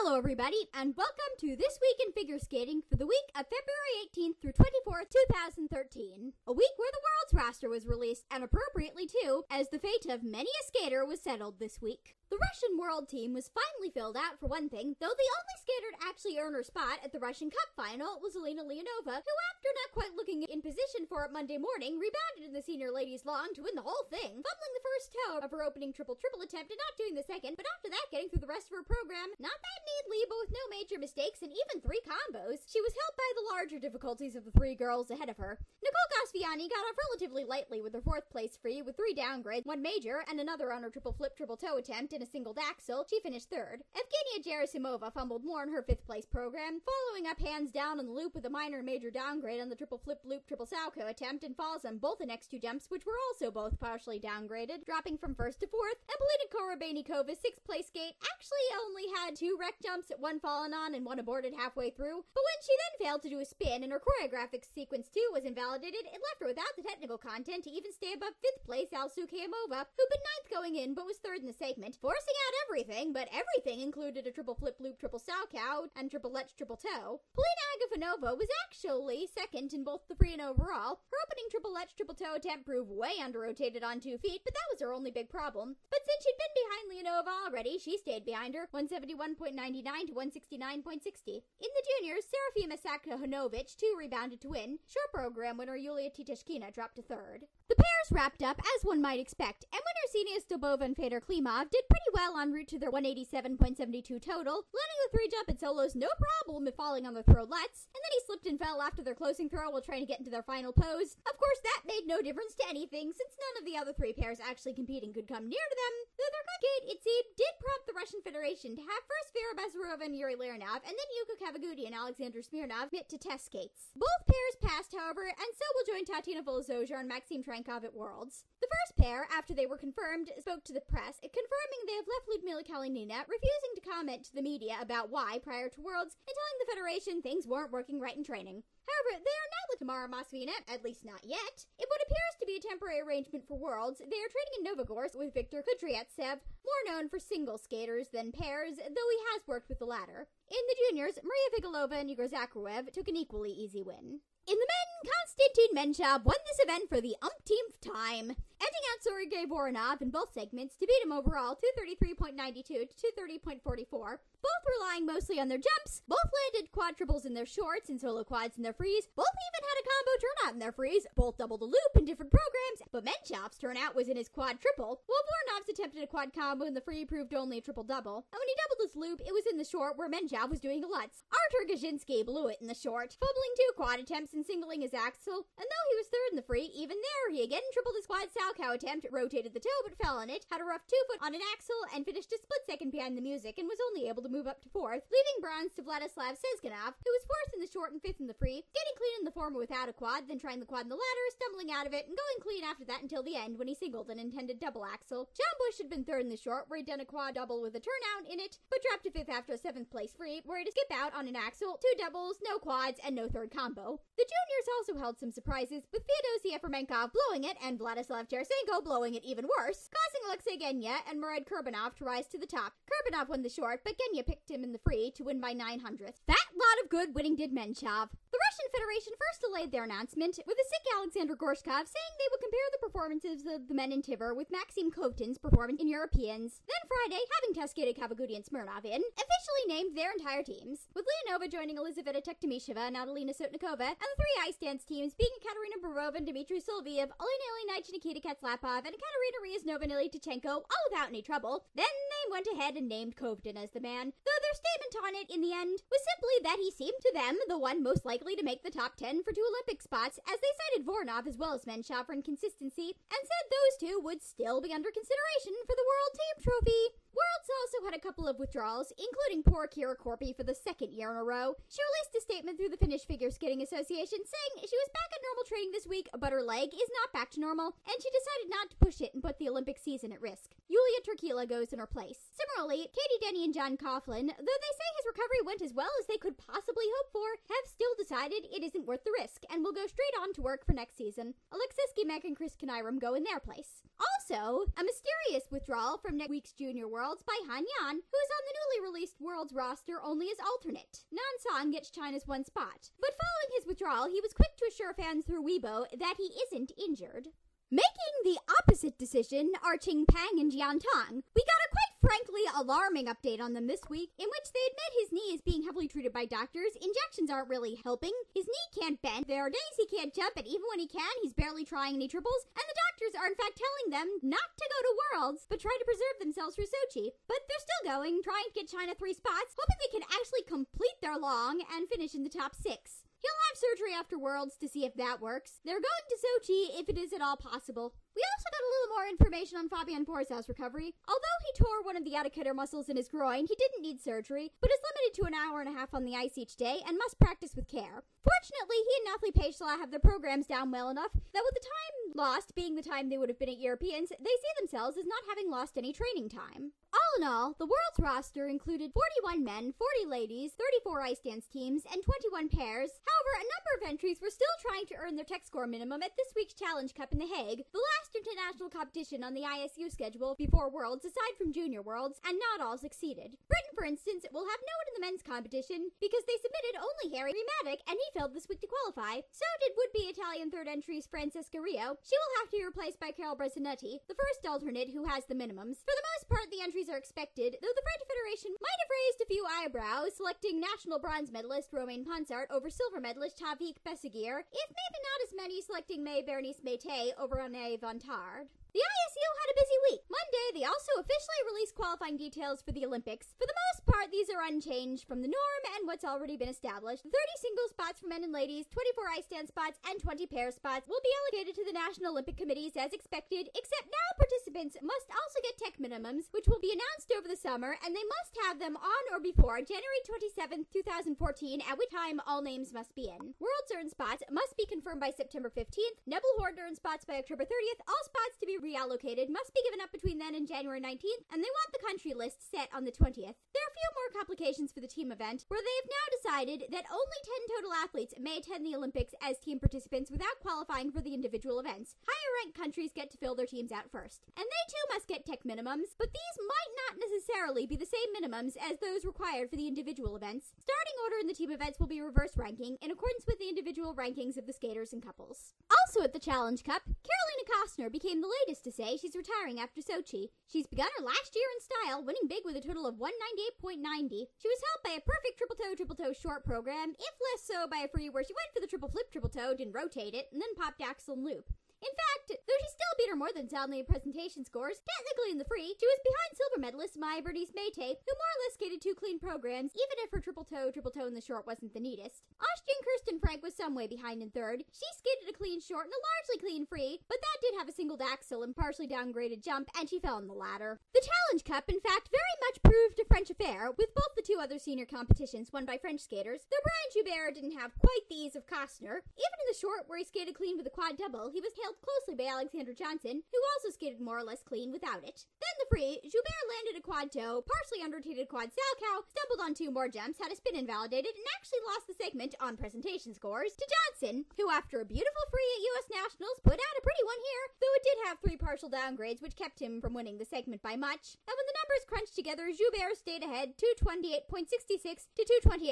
Hello everybody, and welcome to This Week in Figure Skating for the week of February 18th through 24th, 2013. A week where the world's roster was released, and appropriately too, as the fate of many a skater was settled this week. The Russian world team was finally filled out for one thing, though the only skater to actually earn her spot at the Russian Cup final was Elena Leonova, who after not quite looking in position for it Monday morning, rebounded in the senior ladies long to win the whole thing, fumbling the first toe of her opening triple-triple attempt and not doing the second, but after that getting through the rest of her program, not that neatly, but with no major mistakes and even 3 combos. She was helped by the larger difficulties of the 3 girls ahead of her. Nicole Gosviani got off relatively lightly with her 4th place free with 3 downgrades, 1 major, and another on her triple flip, triple toe attempt in a single axel. She finished 3rd. Evgenia Gerasimova fumbled more in her 5th place program, following up hands down on the loop with a minor and major downgrade on the triple flip loop, triple salchow attempt, and falls on both the next 2 jumps, which were also both partially downgraded, dropping from 1st to 4th. And Polina Korobeynikova 6th place skate actually only had 2 wreck jumps, 1 fallen on and 1 aborted halfway through, but when she then failed to do a spin and her choreographic sequence 2 was invalidated, it left her without the technical content to even stay above 5th place Alsu Kayamova, who'd been 9th going in but was 3rd in the segment, forcing out everything, but everything included a triple flip loop, triple salchow, and triple lech, triple toe. Polina Agafonova was actually 2nd in both the free and overall. Her opening triple lech, triple toe attempt proved way under-rotated on 2 feet, but that was her only big problem. But since she'd been behind Leonova already, she stayed behind her, 171.99 to 169.60. In the juniors, Serafima Sakhonovic, 2 rebounded to win. Short program winner Yulia Titashkina dropped to 3rd. The pairs wrapped up as one might expect, and winners Xenia Stobova and Fedor Klimov did pretty well en route to their 187.72 total, landing the 3 jump and solos no problem if falling on their throw-lets, and then he slipped and fell after their closing throw while trying to get into their final pose. Of course, that made no difference to anything, since none of the other 3 pairs actually competing could come near to them, though their good gate, it seemed, did prompt the Russian Federation to have first Vera Bazarova and Yuri Lernov, and then Yuka Kavaguti and Alexander Smirnov admit to test skates. Both pairs passed, however, and so will join Tatiana Volozoja and Maxim Trankov at Worlds. The first pair, after they were confirmed, spoke to the press, confirming they have left Lyudmila Kalinina, refusing to comment to the media about why prior to Worlds, and telling the Federation things weren't working right in training. However, they are not with Tamara Moskvina, at least not yet. In what appears to be a temporary arrangement for Worlds, they are training in Novogorsk with Viktor Kudryavtsev, more known for single skaters than pairs, though he has worked with the latter. In the juniors, Maria Vigilova and Igor Zakharev took an equally easy win. In the men, Konstantin Menchov won this event for the umpteenth time, ending out Sergei Voronov in both segments to beat him overall 233.92 to 230.44. Both relying mostly on their jumps, both landed quadruples in their shorts and solo quads in their frees, both even had a combo turnout in their frees, both doubled a loop in different programs, but Menchov's turnout was in his quad triple, while Voronov's attempted a quad combo in the free proved only a triple double, and when he doubled his loop, it was in the short where Menchov was doing a Lutz. Artur Gajinski blew it in the short, fumbling 2 quad attempts and singling his axle, and though he was 3rd in the free, even there he again tripled his quad salchow attempt, rotated the toe but fell on it, had a rough 2 foot on an axle, and finished a split second behind the music, and was only able to move up to 4th, leaving bronze to Vladislav Sezganov, who was 4th in the short and 5th in the free, getting clean in the former without a quad, then trying the quad in the latter, stumbling out of it, and going clean after that until the end when he singled an intended double axle. John Bush had been 3rd in the short, where he'd done a quad double with a turnout in it, but dropped to 5th after a 7th place free, where he had to skip out on an axle, 2 doubles, no quads, and no 3rd combo. The juniors also held some surprises, with Feodosia Efremenkov blowing it, and Vladislav Tarasenko blowing it even worse, causing Alexei Genya and Murad Kurbanov to rise to the top. Kurbanov won the short, but Genya picked him in the free to win by 900th. That lot of good winning did Menchov. The Russian Federation first delayed their announcement, with the sick Alexander Gorshkov saying they would compare the performances of the men in Tiver with Maxim Kovtun's performance in Europeans. Then Friday, having test skated Kavaguti and Smirnov in, officially named their entire teams, with Leonova joining Elizaveta Tektomisheva and Adelina Sotnikova, and the 3 ice dance teams being Katerina Barova and Dmitry Soloviev, Elena Ilyinich, Nikita Katslapov, and Katerina Ryasnova and Ilya Tichenko, all without any trouble. Then they went ahead and named Kovtun as the man, though their statement on it in the end was simply that he seemed to them the one most likely to make the top 10 for 2 Olympic spots, as they cited Voronov as well as Menchov for inconsistency, and said those 2 would still be under consideration for the World Team Trophy. Worlds also had a couple of withdrawals, including poor Kira Korpi for the 2nd year in a row. She released a statement through the Finnish Figure Skating Association saying she was back at normal training this week, but her leg is not back to normal, and she decided not to push it and put the Olympic season at risk. Yulia Turkila goes in her place. Similarly, Katie Denny and John Coughlin, though they say his recovery went as well as they could possibly hope for, have still decided it isn't worth the risk, and will go straight on to work for next season. Alexis Gimek and Chris Kaniram go in their place. All Also, a mysterious withdrawal from next week's Junior Worlds by Han Yan, who is on the newly released Worlds roster only as alternate. Nan Song gets China's one spot. But following his withdrawal, he was quick to assure fans through Weibo that he isn't injured. Making the opposite decision are Qing Peng and Jian Tong. We got a quite frankly alarming update on them this week, in which they admit his knee is being heavily treated by doctors. Injections aren't really helping. His knee can't bend. There are days he can't jump, and even when he can, he's barely trying any triples. And the doctors are in fact telling them not to go to Worlds, but try to preserve themselves for Sochi. But they're still going, trying to get China 3 spots, hoping they can actually complete their long and finish in the top 6. He'll have surgery after Worlds to see if that works. They're going to Sochi if it is at all possible. We also got a little more information on Fabian Porzow's recovery. Although he tore one of the adductor muscles in his groin, he didn't need surgery, but is limited to an hour and a half on the ice each day and must practice with care. Fortunately, he and Nathalie Pechela have their programs down well enough that with the time lost being the time they would have been at Europeans, they see themselves as not having lost any training time. All in all, the World's roster included 41 men, 40 ladies, 34 ice dance teams, and 21 pairs. However, a number of entries were still trying to earn their tech score minimum at this week's Challenge Cup in The Hague, the last international competition on the ISU schedule before Worlds aside from Junior Worlds, and not all succeeded. Britain, for instance, will have no one in the men's competition because they submitted only Harry Rematic, and he failed this week to qualify. So did would-be Italian third entries Francesca Rio. She will have to be replaced by Carol Brescinetti, the first alternate who has the minimums. For the most part, the entries are expected, though the French Federation might have raised a few eyebrows, selecting national bronze medalist Romain Ponsart over silver medalist Tavik Besseguir, if maybe not as many selecting May Bernice Mété over Anne Vantard. The ISU had a busy week. Monday, they also officially released qualifying details for the Olympics. For the most part, these are unchanged from the norm and what's already been established. 30 single spots for men and ladies, 24 ice dance spots, and 20 pair spots will be allocated to the National Olympic Committees as expected, except now participants must also get tech minimums, which will be announced over the summer, and they must have them on or before January 27, 2014, at which time all names must be in. World's earned spots must be confirmed by September 15th, Nebelhorn earned spots by October 30th, all spots to be reallocated must be given up between then and January 19th, and they want the country list set on the 20th. There are a few more complications for the team event, where they have now decided that only 10 total athletes may attend the Olympics as team participants without qualifying for the individual events. Higher-ranked countries get to fill their teams out first. And they too must get tech minimums, but these might not necessarily be the same minimums as those required for the individual events. Starting order in the team events will be reverse ranking, in accordance with the individual rankings of the skaters and couples. Also at the Challenge Cup, Carolina Kostner became the latest to say she's retiring after Sochi. She's begun her last year in style, winning big with a total of 198.90. She was helped by a perfect triple toe short program, if less so by a free where she went for the triple flip triple toe, didn't rotate it, and then popped axle and loop. In fact, though she still beat her more than soundly in presentation scores, technically in the free, she was behind silver medalist May Bernice Mété, who more or less skated 2 clean programs, even if her triple toe in the short wasn't the neatest. Austrian Kirsten Frank was some way behind in third. She skated a clean short and a largely clean free, but that did have a singled axle and partially downgraded jump, and she fell in the ladder. The Challenge Cup, in fact, very much proved a French affair, with both the 2 other senior competitions won by French skaters, though Brian Joubert didn't have quite the ease of Kostner. Even in the short, where he skated clean with a quad double, he was hailed closely by Alexander Johnson, who also skated more or less clean without it. Then the free, Joubert landed a quad toe, partially unrotated quad salchow, stumbled on 2 more jumps, had a spin invalidated, and actually lost the segment on presentation scores to Johnson, who after a beautiful free at US Nationals put out a pretty one here, though it did have 3 partial downgrades which kept him from winning the segment by much. And when the numbers crunched together, Joubert stayed ahead 228.66 to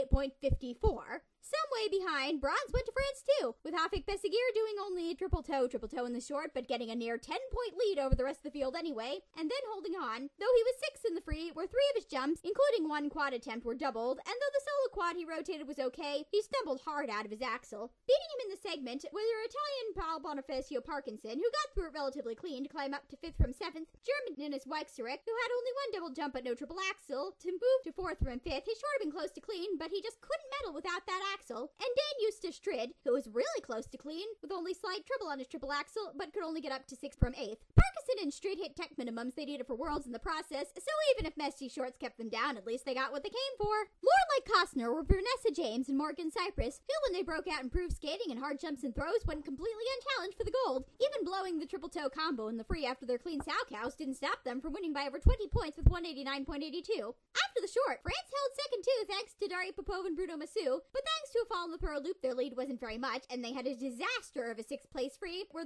228.54. Some way behind, bronze went to France too, with Tavik Besseguir doing only triple toe in the short, but getting a near 10-point lead over the rest of the field anyway, and then holding on, though he was 6th in the free, where 3 of his jumps, including 1 quad attempt, were doubled, and though the solo quad he rotated was okay, he stumbled hard out of his axle. Beating him in the segment were Italian Paul Bonifacio Parkinson, who got through it relatively clean to climb up to 5th from 7th, German Dennis Weixerich, who had only 1 double jump but no triple axle, to move to 4th from 5th. He should have been close to clean, but he just couldn't medal without that axle. And Dan Eustace Strid, who was really close to clean, with only slight trouble on his triple axle, but could only get up to 6th from 8th. Parkinson and Strid hit tech minimums they needed for Worlds in the process, so even if messy shorts kept them down, at least they got what they came for. More like Kostner were Vanessa James and Morgan Cypress, who when they broke out improved skating and hard jumps and throws went completely unchallenged for the gold. Even blowing the triple toe combo in the free after their clean salchows didn't stop them from winning by over 20 points with 189.82. After the short, France held second too thanks to Daria Popov and Bruno Massou, but thanks to a fall in the pro loop their lead wasn't very much, and they had a disaster of a 6th place free, where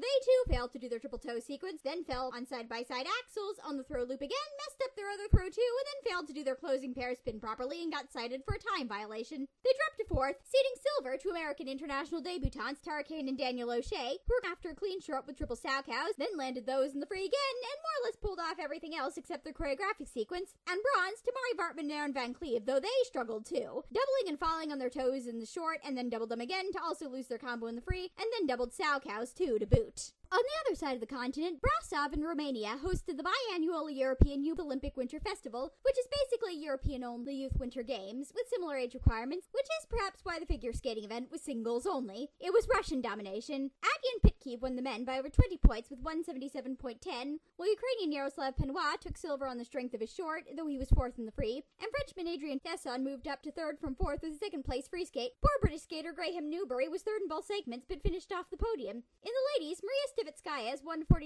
they too failed to do their triple toe sequence, then fell on side-by-side axles on the throw loop again, messed up their other throw too, and then failed to do their closing pair spin properly and got cited for a time violation. They dropped to fourth, ceding silver to American international debutantes Tara Kane and Daniel O'Shea, who were after a clean short with triple sow cows, then landed those in the free again, and more or less pulled off everything else except their choreographic sequence, and bronze to Mari Vartman and Aaron Van Cleve, though they struggled too, doubling and falling on their toes in the short, and then doubled them again to also lose their combo in the free, and then doubled sow cows too to boot. On the other side of the continent, Brasov in Romania hosted the biannual European Youth Olympic Winter Festival, which is basically European-only youth winter games, with similar age requirements, which is perhaps why the figure skating event was singles only. It was Russian domination. Adrian Pitkeev won the men by over 20 points with 177.10, while Ukrainian Yaroslav Penois took silver on the strength of his short, though he was fourth in the free, and Frenchman Adrien Tesson moved up to third from fourth with a second-place free skate. Poor British skater Graham Newbury was third in both segments, but finished off the podium. In the ladies, Maria Stivitskaya's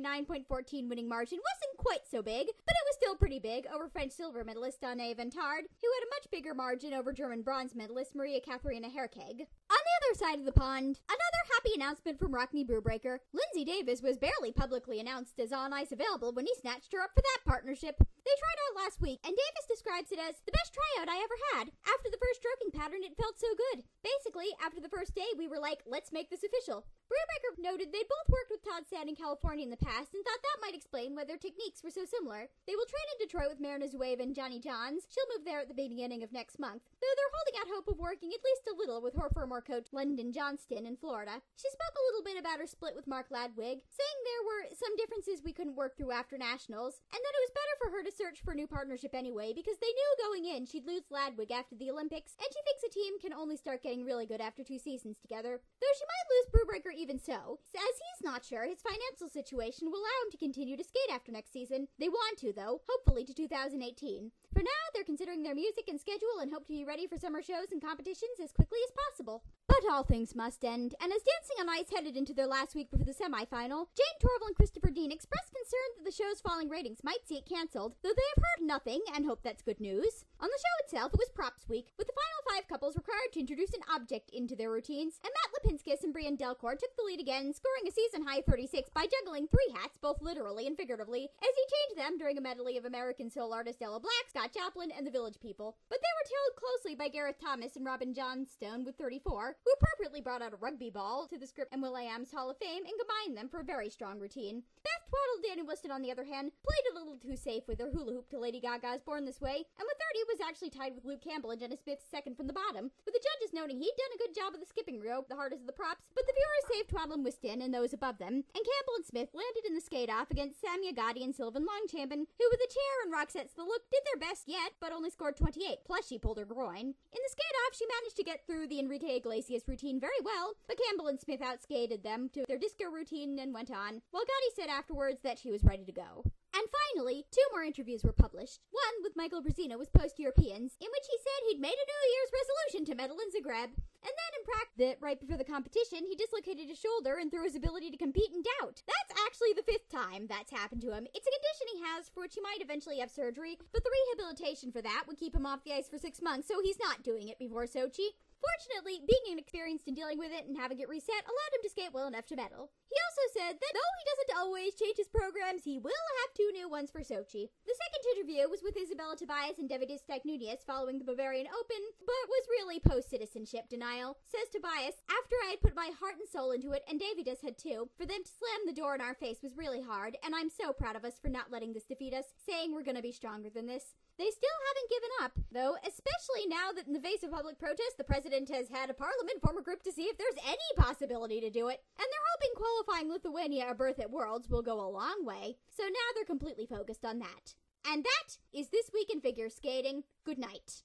149.14 winning margin wasn't quite so big, but it was still pretty big over French silver medalist Danae Ventard, who had a much bigger margin over German bronze medalist Maria Katharina Herkeg. On the other side of the pond, another happy announcement from Rockne Brewbreaker. Lindsay Davis was barely publicly announced as on ice available when he snatched her up for that partnership. They tried out last week, and Davis describes it as the best tryout I ever had. After the first stroking pattern, it felt so good. Basically, after the first day, we were like, let's make this official. Brewbreaker noted they'd both worked with Todd Sand in California in the past and thought that might explain why their techniques were so similar. They will train in Detroit with Marina Zueva and Johnny Johns. She'll move there at the beginning of next month, though they're holding out hope of working at least a little with her former coach London Johnston in Florida. She spoke a little bit about her split with Mark Ladwig, saying there were some differences we couldn't work through after nationals, and that it was better for her to search for a new partnership anyway, because they knew going in she'd lose Ladwig after the Olympics, and she thinks a team can only start getting really good after 2 seasons together. Though she might lose Brewbreaker even so, as he's not sure his financial situation will allow him to continue to skate after next season. They want to, though, hopefully to 2018. For now, they're considering their music and schedule and hope to be ready for summer shows and competitions as quickly as possible. But all things must end, and as Dancing on Ice headed into their last week before the semifinal, Jane Torval and Christopher Dean expressed concern that the show's falling ratings might see it canceled, though they have heard nothing and hope that's good news. On the show itself, it was props week, with the final 5 couples required to introduce an object into their routines, and Matt Lipinskis and Brian Delcourt took the lead again, scoring a season-high 36 by juggling 3 hats, both literally and figuratively, as he changed them during a medley of American soul artist Ella Black, Scott Joplin, and the Village People. But they were tailed closely by Gareth Thomas and Robin Johnstone with 34, who appropriately brought out a rugby ball to the Script and Will.i.am's Hall of Fame and combined them for a very strong routine. Beth Twaddle and Danny Whiston, on the other hand, played a little too safe with their hula hoop to Lady Gaga's Born This Way, and with 30 was actually tied with Luke Campbell and Dennis Smith second from the bottom, with the judges noting he'd done a good job of the skipping rope, the hardest of the props, but the viewers saved Twaddle and Whiston and those above them, and Campbell and Smith landed in the skate-off against Samia Gotti and Sylvan Longchampion, who with a chair and Roxette's The Look did their best yet, but only scored 28, plus she pulled her groin. In the skate-off, she managed to get through the Enrique Iglesias routine very well, but Campbell and Smith outskated them to their disco routine and went on, while Gotti said afterwards that she was ready to go. And finally, 2 more interviews were published. One with Michael Brazino with Post-Europeans, in which he said he'd made a New Year's resolution to medal in Zagreb. And then in practice, right before the competition, he dislocated his shoulder and threw his ability to compete in doubt. That's actually the 5th time that's happened to him. It's a condition he has for which he might eventually have surgery, but the rehabilitation for that would keep him off the ice for 6 months, so he's not doing it before Sochi. Fortunately, being inexperienced in dealing with it and having it reset allowed him to skate well enough to medal. He also said that though he doesn't always change his programs, he will have 2 new ones for Sochi. The second interview was with Isabella Tobias and Davidis Nunez following the Bavarian Open, but was really post-citizenship denial. Says Tobias, after I had put my heart and soul into it, and Davidis had too, for them to slam the door in our face was really hard, and I'm so proud of us for not letting this defeat us, saying we're gonna be stronger than this. They still haven't given up, though, especially now that in the face of public protest, the president has had a parliament form a group to see if there's any possibility to do it. And they're hoping qualifying Lithuania a berth at Worlds will go a long way. So now they're completely focused on that. And that is This Week in Figure Skating. Good night.